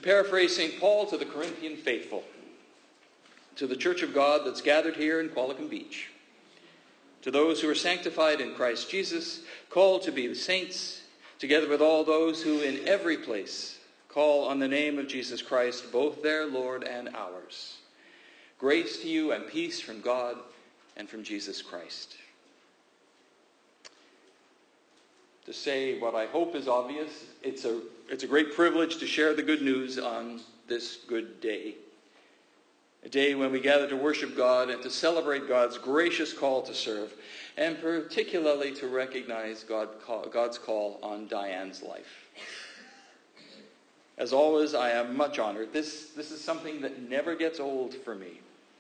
paraphrase St. Paul to the Corinthian faithful, to the church of God that's gathered here in Qualicum Beach, to those who are sanctified in Christ Jesus, called to be the saints, together with all those who in every place call on the name of Jesus Christ, both their Lord and ours. Grace to you and peace from God and from Jesus Christ. To say what I hope is obvious, it's a great privilege to share the good news on this good day. A day when we gather to worship God and to celebrate God's gracious call to serve, and particularly to recognize God's call on Diane's life. As always, I am much honored. This is something that never gets old for me.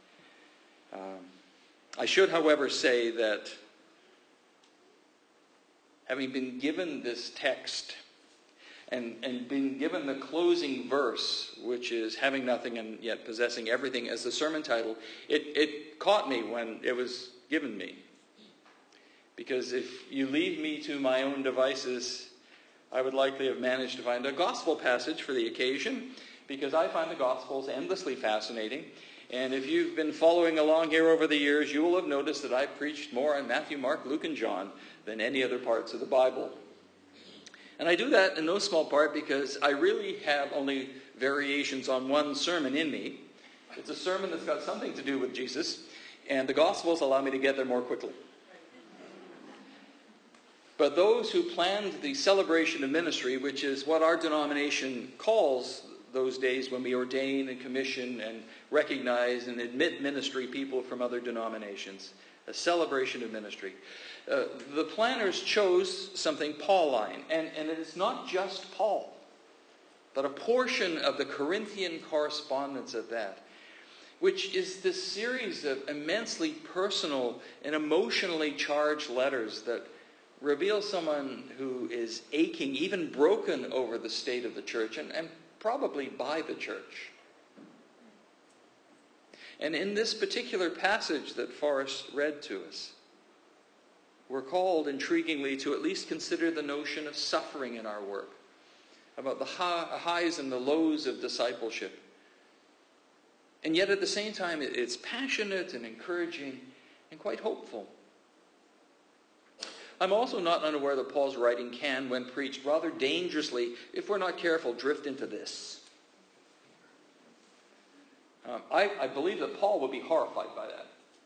I should, however, say that having been given this text and been given the closing verse, which is having nothing and yet possessing everything, as the sermon title, it caught me when it was given me. Because if you leave me to my own devices, I would likely have managed to find a gospel passage for the occasion, because I find the Gospels endlessly fascinating. And if you've been following along here over the years, you will have noticed that I've preached more on Matthew, Mark, Luke, and John than any other parts of the Bible. And I do that in no small part because I really have only variations on one sermon in me. It's a sermon that's got something to do with Jesus, and the Gospels allow me to get there more quickly. But those who planned the celebration of ministry, which is what our denomination calls those days when we ordain and commission and recognize and admit ministry people from other denominations, a celebration of ministry. The planners chose something Pauline, and it is not just Paul, but a portion of the Corinthian correspondence at that, which is this series of immensely personal and emotionally charged letters that reveal someone who is aching, even broken over the state of the church, and probably by the church. And in this particular passage that Forrest read to us, we're called, intriguingly, to at least consider the notion of suffering in our work, about the highs and the lows of discipleship. And yet at the same time, it's passionate and encouraging and quite hopeful. I'm also not unaware that Paul's writing can, when preached rather dangerously, if we're not careful, drift into this. I believe that Paul would be horrified by that.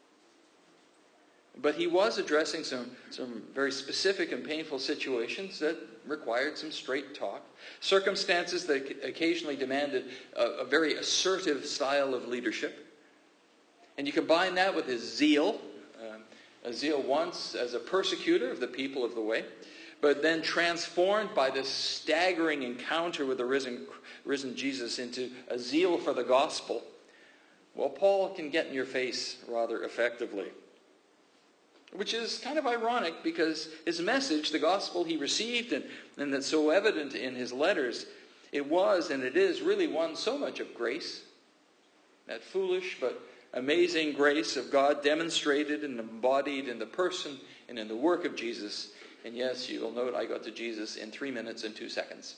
But he was addressing some very specific and painful situations that required some straight talk. Circumstances that occasionally demanded a very assertive style of leadership. And you combine that with his zeal, a zeal once as a persecutor of the people of the way, but then transformed by this staggering encounter with the risen Jesus into a zeal for the gospel. Well, Paul can get in your face rather effectively. Which is kind of ironic because his message, the gospel he received and that's so evident in his letters, it was and it is really one so much of grace. That foolish but amazing grace of God demonstrated and embodied in the person and in the work of Jesus. And yes, you'll note I got to Jesus in 3 minutes and 2 seconds.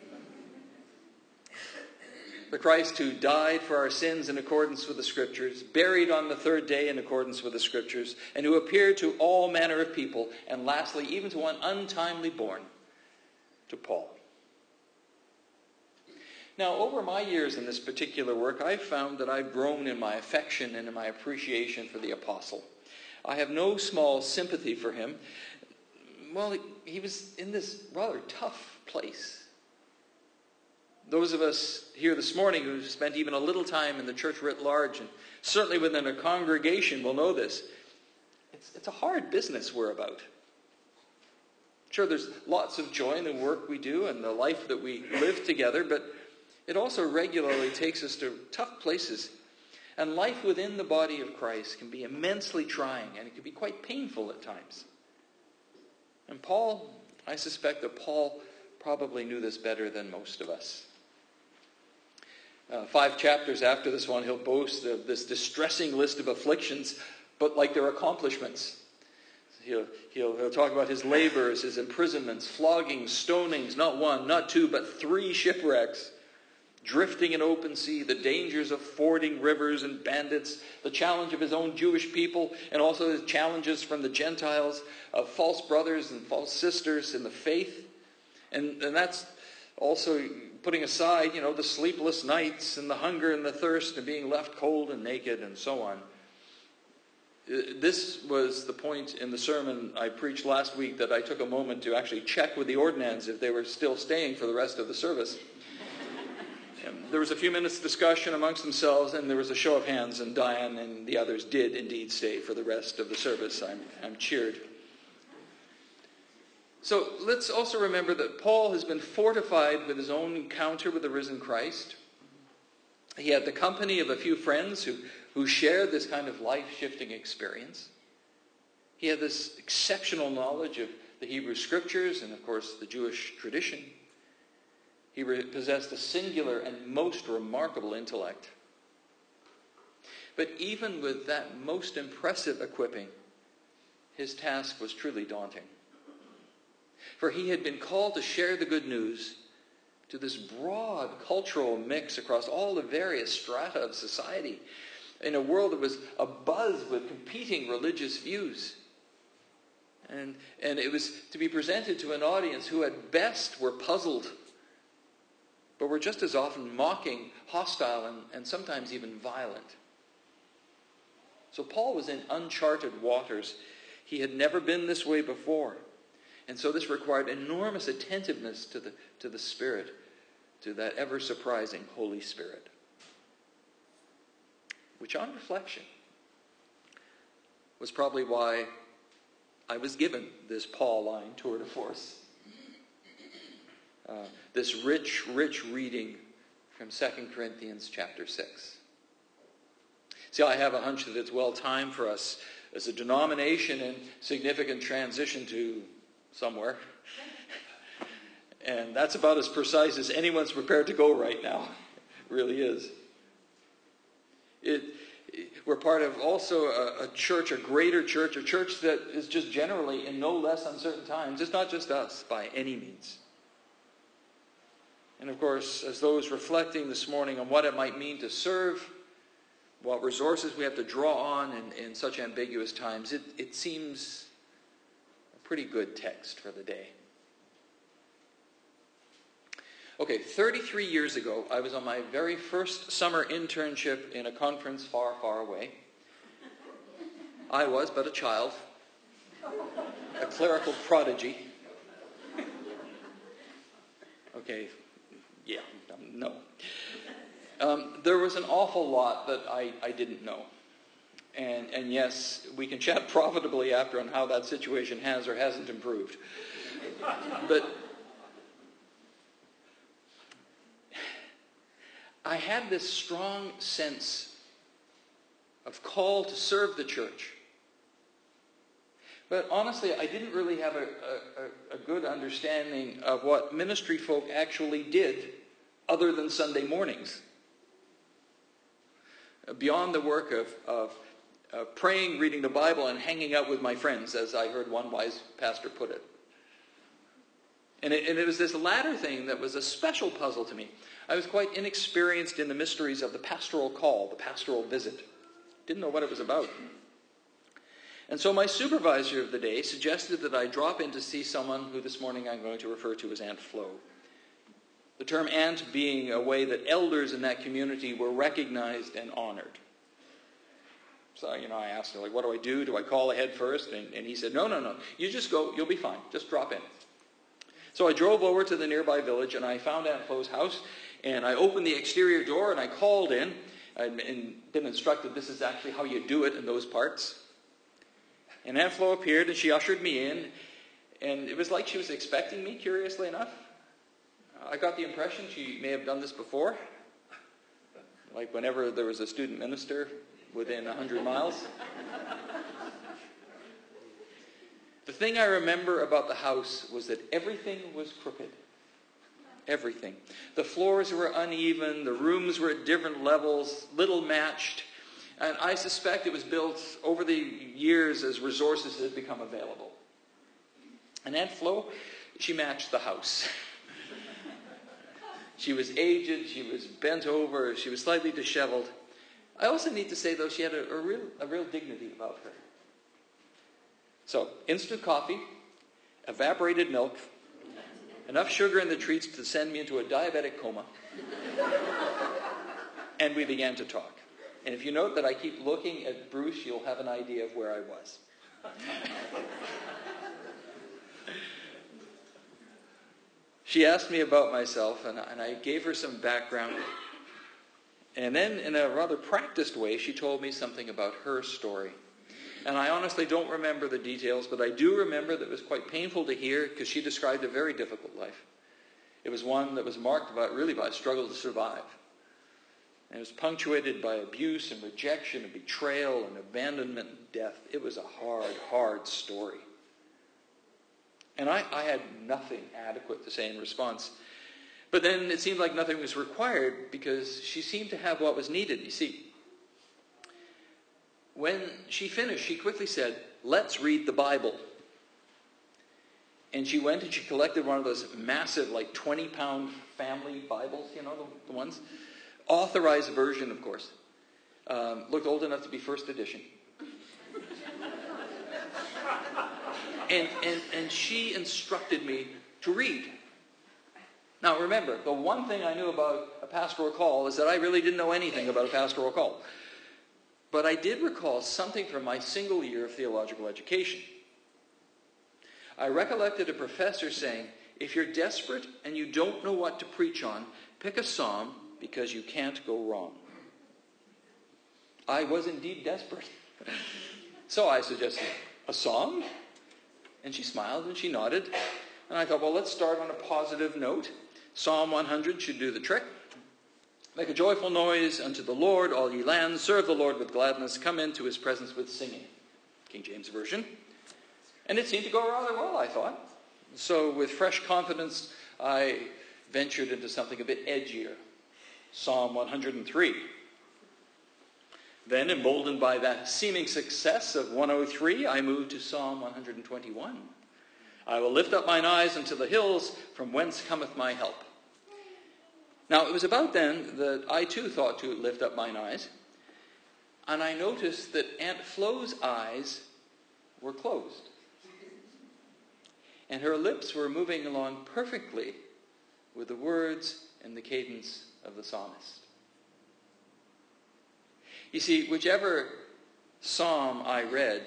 The Christ who died for our sins in accordance with the Scriptures, buried on the third day in accordance with the Scriptures, and who appeared to all manner of people, and lastly, even to one untimely born, to Paul. Now, over my years in this particular work, I've found that I've grown in my affection and in my appreciation for the apostle. I have no small sympathy for him. Well, he was in this rather tough place. Those of us here this morning who spent even a little time in the church writ large, and certainly within a congregation, will know this. It's a hard business we're about. Sure, there's lots of joy in the work we do and the life that we live together, but it also regularly takes us to tough places. And life within the body of Christ can be immensely trying, and it can be quite painful at times. And I suspect that Paul probably knew this better than most of us. 5 chapters after this one, he'll boast of this distressing list of afflictions, but like their accomplishments. He'll talk about his labors, his imprisonments, floggings, stonings, not 1, not 2, but 3 shipwrecks. drifting in open sea, the dangers of fording rivers and bandits, the challenge of his own Jewish people, and also the challenges from the Gentiles of false brothers and false sisters in the faith. And that's also putting aside, the sleepless nights and the hunger and the thirst and being left cold and naked and so on. This was the point in the sermon I preached last week that I took a moment to actually check with the ordinands if they were still staying for the rest of the service. There was a few minutes discussion amongst themselves, and there was a show of hands, and Diane and the others did indeed stay for the rest of the service. I'm cheered. So let's also remember that Paul has been fortified with his own encounter with the risen Christ. He had the company of a few friends who shared this kind of life-shifting experience. He had this exceptional knowledge of the Hebrew Scriptures and, of course, the Jewish tradition. He possessed a singular and most remarkable intellect. But even with that most impressive equipping, his task was truly daunting. For he had been called to share the good news to this broad cultural mix across all the various strata of society in a world that was abuzz with competing religious views. And it was to be presented to an audience who at best were puzzled, but were just as often mocking, hostile, and sometimes even violent. So Paul was in uncharted waters. He had never been this way before. And so this required enormous attentiveness to the Spirit, to that ever-surprising Holy Spirit. Which on reflection was probably why I was given this Pauline tour de force. This rich reading from 2 Corinthians chapter 6. See, I have a hunch that it's well timed for us as a denomination in significant transition to somewhere. And that's about as precise as anyone's prepared to go right now. It really is. We're part of also a church, a greater church, a church that is just generally in no less uncertain times. It's not just us by any means. And of course, as those reflecting this morning on what it might mean to serve, what resources we have to draw on in such ambiguous times, it seems a pretty good text for the day. Okay, 33 years ago, I was on my very first summer internship in a conference far, far away. I was but a child, a clerical prodigy. Okay, yeah, no. There was an awful lot that I didn't know. And yes, we can chat profitably after on how that situation has or hasn't improved. But I had this strong sense of call to serve the church. But honestly, I didn't really have a good understanding of what ministry folk actually did other than Sunday mornings. Beyond the work of praying, reading the Bible, and hanging out with my friends, as I heard one wise pastor put it. And it was this latter thing that was a special puzzle to me. I was quite inexperienced in the mysteries of the pastoral call, the pastoral visit. Didn't know what it was about. And so my supervisor of the day suggested that I drop in to see someone who this morning I'm going to refer to as Aunt Flo. The term aunt being a way that elders in that community were recognized and honored. So, I asked him, what do I do? Do I call ahead first? And he said, no. You just go. You'll be fine. Just drop in. So I drove over to the nearby village, and I found Aunt Flo's house, and I opened the exterior door, and I called in. I'd been instructed this is actually how you do it in those parts. And Aunt Flo appeared, and she ushered me in, and it was like she was expecting me, curiously enough. I got the impression she may have done this before, like whenever there was a student minister within 100 miles. The thing I remember about the house was that everything was crooked. Everything. The floors were uneven, the rooms were at different levels, little matched, and I suspect it was built over the years as resources had become available. And Aunt Flo, she matched the house. She was aged, she was bent over, she was slightly disheveled. I also need to say, though, she had a real dignity about her. So, instant coffee, evaporated milk, enough sugar in the treats to send me into a diabetic coma. And we began to talk. And if you note that I keep looking at Bruce, you'll have an idea of where I was. She asked me about myself, and I gave her some background. And then, in a rather practiced way, she told me something about her story. And I honestly don't remember the details, but I do remember that it was quite painful to hear, because she described a very difficult life. It was one that was marked by a struggle to survive. And it was punctuated by abuse and rejection and betrayal and abandonment and death. It was a hard, hard story. And I had nothing adequate to say in response. But then it seemed like nothing was required, because she seemed to have what was needed. You see, when she finished, she quickly said, "Let's read the Bible." And she went and she collected one of those massive, 20-pound family Bibles, the ones. Authorized version, of course. Looked old enough to be first edition. And she instructed me to read. Now remember, the one thing I knew about a pastoral call is that I really didn't know anything about a pastoral call. But I did recall something from my single year of theological education. I recollected a professor saying, if you're desperate and you don't know what to preach on, pick a psalm, because you can't go wrong. I was indeed desperate. So I suggested, a psalm? And she smiled and she nodded. And I thought, well, let's start on a positive note. Psalm 100 should do the trick. Make a joyful noise unto the Lord, all ye lands. Serve the Lord with gladness. Come into his presence with singing. King James Version. And it seemed to go rather well, I thought. So with fresh confidence, I ventured into something a bit edgier. Psalm 103. Then, emboldened by that seeming success of 103, I moved to Psalm 121. I will lift up mine eyes unto the hills, from whence cometh my help. Now, it was about then that I too thought to lift up mine eyes, and I noticed that Aunt Flo's eyes were closed. And her lips were moving along perfectly with the words and the cadence of the psalmist. You see, whichever psalm I read,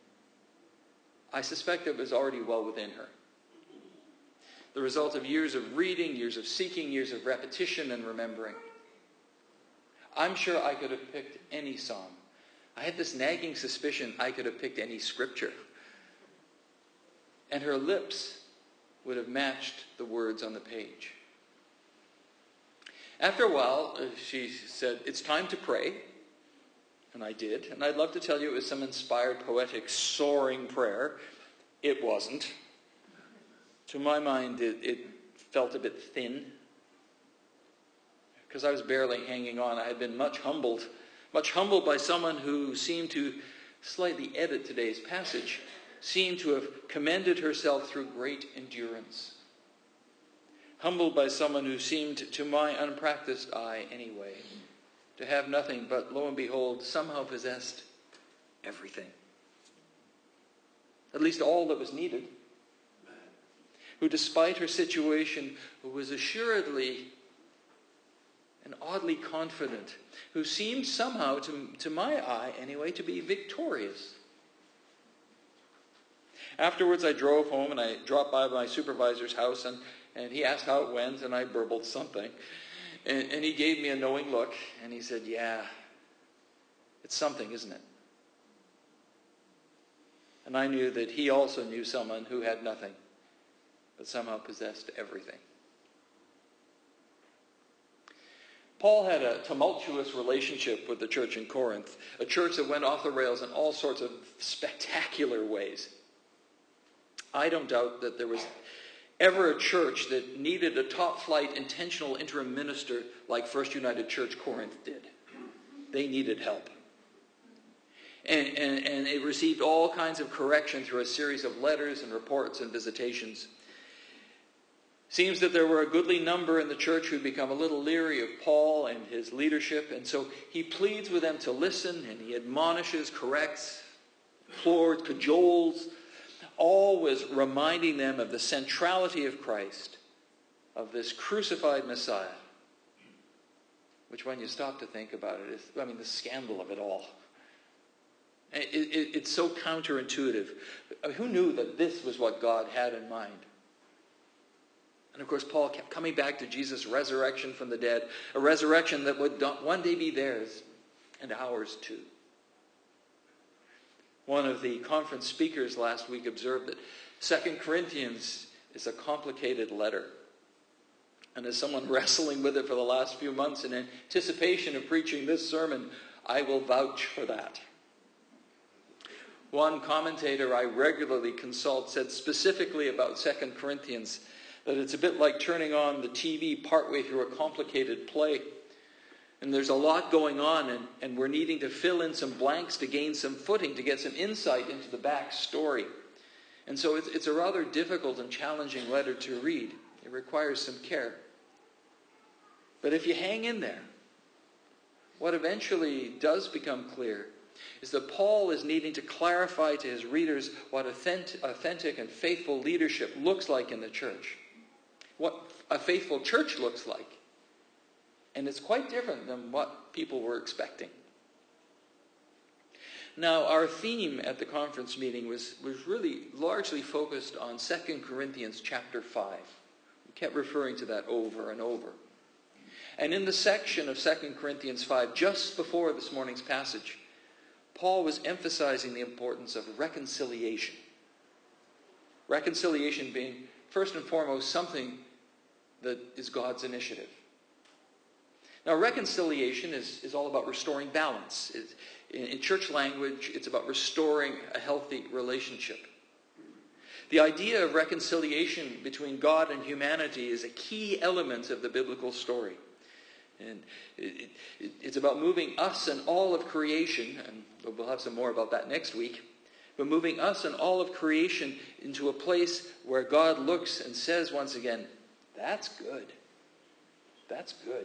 I suspect it was already well within her. The result of years of reading, years of seeking, years of repetition and remembering. I'm sure I could have picked any psalm. I had this nagging suspicion I could have picked any scripture. And her lips would have matched the words on the page. After a while, she said, it's time to pray. And I did. And I'd love to tell you it was some inspired, poetic, soaring prayer. It wasn't. To my mind, it felt a bit thin. Because I was barely hanging on. I had been much humbled by someone who seemed to slightly edit today's passage, seemed to have commended herself through great endurance. Humbled by someone who seemed, to my unpracticed eye anyway, to have nothing but, lo and behold, somehow possessed everything. At least all that was needed. Who, despite her situation, was assuredly and oddly confident, who seemed somehow, to my eye anyway, to be victorious. Afterwards, I drove home and I dropped by my supervisor's house, and he asked how it went, and I burbled something. And he gave me a knowing look, and he said, yeah, it's something, isn't it? And I knew that he also knew someone who had nothing, but somehow possessed everything. Paul had a tumultuous relationship with the church in Corinth, a church that went off the rails in all sorts of spectacular ways. I don't doubt that there was ever a church that needed a top-flight intentional interim minister like First United Church Corinth did. They needed help. And it received all kinds of correction through a series of letters and reports and visitations. Seems that there were a goodly number in the church who'd become a little leery of Paul and his leadership, and so he pleads with them to listen, and he admonishes, corrects, implores, cajoles, always reminding them of the centrality of Christ, of this crucified Messiah, which when you stop to think about it is, the scandal of it all. It's so counterintuitive. Who knew that this was what God had in mind? And of course, Paul kept coming back to Jesus' resurrection from the dead, a resurrection that would one day be theirs and ours too. One of the conference speakers last week observed that 2 Corinthians is a complicated letter. And as someone wrestling with it for the last few months in anticipation of preaching this sermon, I will vouch for that. One commentator I regularly consult said specifically about 2 Corinthians that it's a bit like turning on the TV partway through a complicated play. And there's a lot going on, and we're needing to fill in some blanks to gain some footing, to get some insight into the back story. And so it's a rather difficult and challenging letter to read. It requires some care. But if you hang in there, what eventually does become clear is that Paul is needing to clarify to his readers what authentic and faithful leadership looks like in the church. What a faithful church looks like. And it's quite different than what people were expecting. Now, our theme at the conference meeting was really largely focused on 2 Corinthians chapter 5. We kept referring to that over and over. And in the section of 2 Corinthians 5, just before this morning's passage, Paul was emphasizing the importance of reconciliation. Reconciliation being, first and foremost, something that is God's initiative. Now, reconciliation is all about restoring balance. In church language, it's about restoring a healthy relationship. The idea of reconciliation between God and humanity is a key element of the biblical story. And it's about moving us and all of creation, and we'll have some more about that next week, but moving us and all of creation into a place where God looks and says once again, that's good. That's good.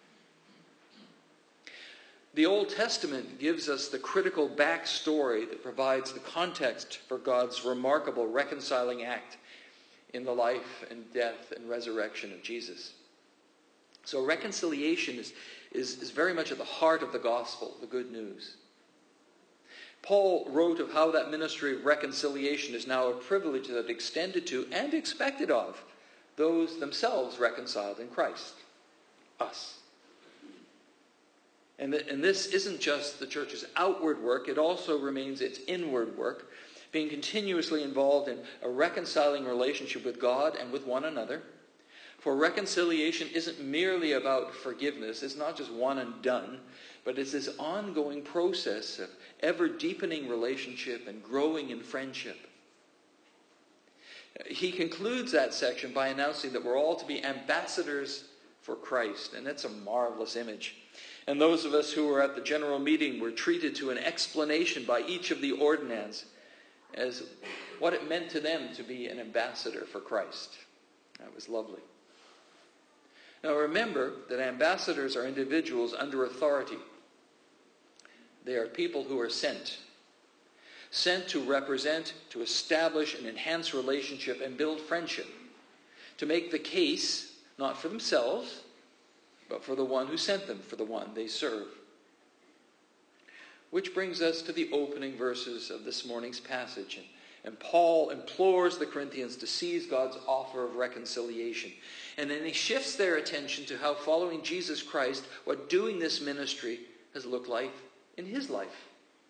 The Old Testament gives us the critical backstory that provides the context for God's remarkable reconciling act in the life and death and resurrection of Jesus. So reconciliation is very much at the heart of the gospel, the good news. Paul wrote of how that ministry of reconciliation is now a privilege that extended to and expected of those themselves reconciled in Christ, us. And this isn't just the church's outward work, it also remains its inward work, being continuously involved in a reconciling relationship with God and with one another. For reconciliation isn't merely about forgiveness, it's not just one and done, but it's this ongoing process of ever-deepening relationship and growing in friendship. He concludes that section by announcing that we're all to be ambassadors for Christ, and that's a marvelous image. And those of us who were at the general meeting were treated to an explanation by each of the ordinands as what it meant to them to be an ambassador for Christ. That was lovely. Now remember that ambassadors are individuals under authority. They are people who are sent to represent, to establish and enhance relationship and build friendship, to make the case, not for themselves, but for the one who sent them, for the one they serve. Which brings us to the opening verses of this morning's passage. And Paul implores the Corinthians to seize God's offer of reconciliation. And then he shifts their attention to how following Jesus Christ, what doing this ministry has looked like in his life.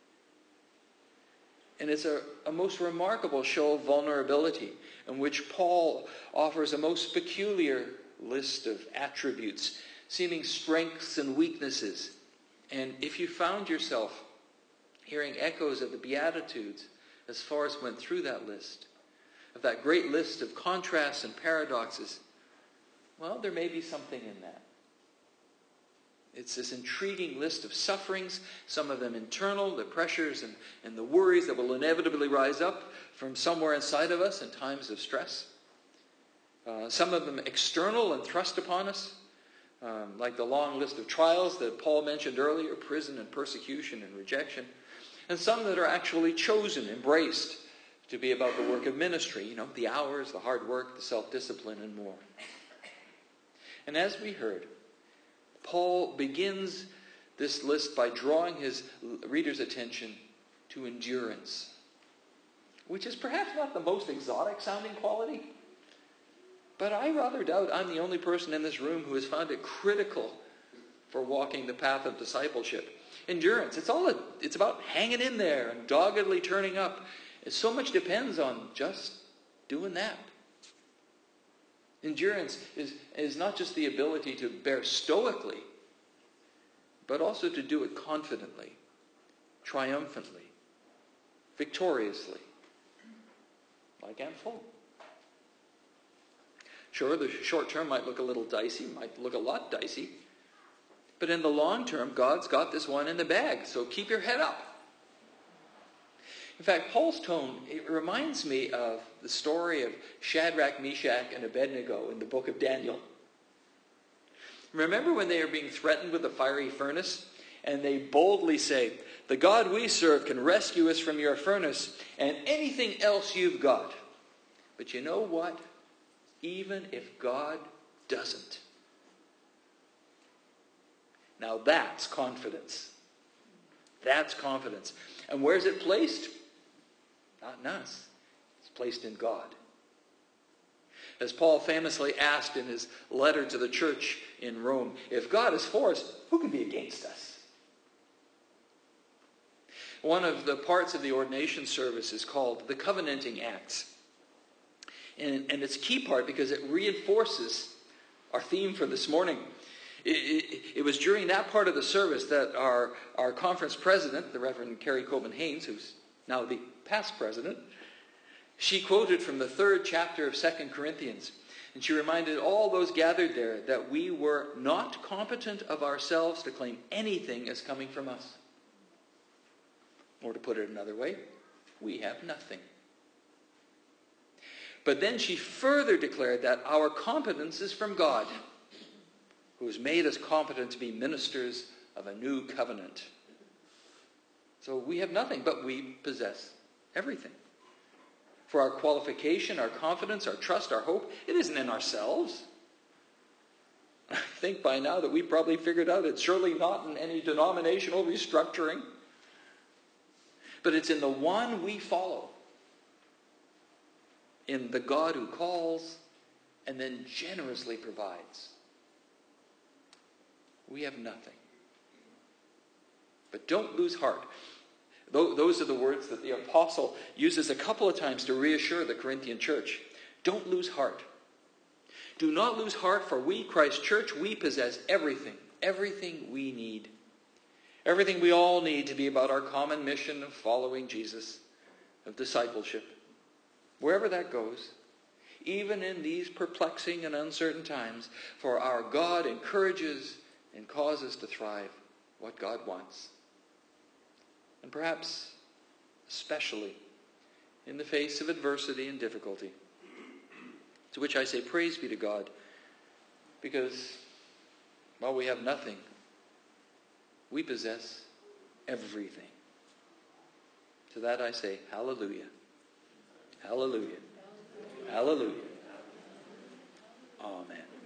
And it's a most remarkable show of vulnerability in which Paul offers a most peculiar list of attributes, seeming strengths and weaknesses. And if you found yourself hearing echoes of the Beatitudes as Forrest went through that list, of that great list of contrasts and paradoxes, well, there may be something in that. It's this intriguing list of sufferings, some of them internal, the pressures and the worries that will inevitably rise up from somewhere inside of us in times of stress. Some of them external and thrust upon us, like the long list of trials that Paul mentioned earlier, prison and persecution and rejection. And some that are actually chosen, embraced, to be about the work of ministry, the hours, the hard work, the self-discipline, and more. And as we heard, Paul begins this list by drawing his reader's attention to endurance, which is perhaps not the most exotic sounding quality, but I rather doubt I'm the only person in this room who has found it critical for walking the path of discipleship. Endurance, it's about hanging in there and doggedly turning up. So much depends on just doing that. Endurance is not just the ability to bear stoically, but also to do it confidently, triumphantly, victoriously, like Aunt Full. Sure, the short term might look a little dicey, might look a lot dicey, but in the long term, God's got this one in the bag, so keep your head up. In fact, Paul's tone, it reminds me of the story of Shadrach, Meshach, and Abednego in the book of Daniel. Remember when they are being threatened with the fiery furnace? And they boldly say, "The God we serve can rescue us from your furnace and anything else you've got. But you know what? Even if God doesn't." Now that's confidence. That's confidence. And where's it placed? Not in us. It's placed in God. As Paul famously asked in his letter to the church in Rome, if God is for us, who can be against us? One of the parts of the ordination service is called the Covenanting Acts. And it's a key part because it reinforces our theme for this morning. It was during that part of the service that our conference president, the Reverend Carrie Coben Haynes, who's now the past president, she quoted from the 3rd chapter of 2 Corinthians. And she reminded all those gathered there that we were not competent of ourselves to claim anything as coming from us. Or to put it another way, we have nothing. But then she further declared that our competence is from God, who has made us competent to be ministers of a new covenant. So we have nothing, but we possess everything. For our qualification, our confidence, our trust, our hope, it isn't in ourselves. I think by now that we've probably figured out it's surely not in any denominational restructuring. But it's in the one we follow. In the God who calls and then generously provides. We have nothing. But don't lose heart. Those are the words that the apostle uses a couple of times to reassure the Corinthian church. Don't lose heart. Do not lose heart, for we, Christ Church, we possess everything. Everything we need. Everything we all need to be about our common mission of following Jesus, of discipleship. Wherever that goes, even in these perplexing and uncertain times, for our God encourages and causes to thrive what God wants. And perhaps especially in the face of adversity and difficulty. To which I say praise be to God, because while we have nothing, we possess everything. To that I say hallelujah. Hallelujah. Hallelujah. Amen.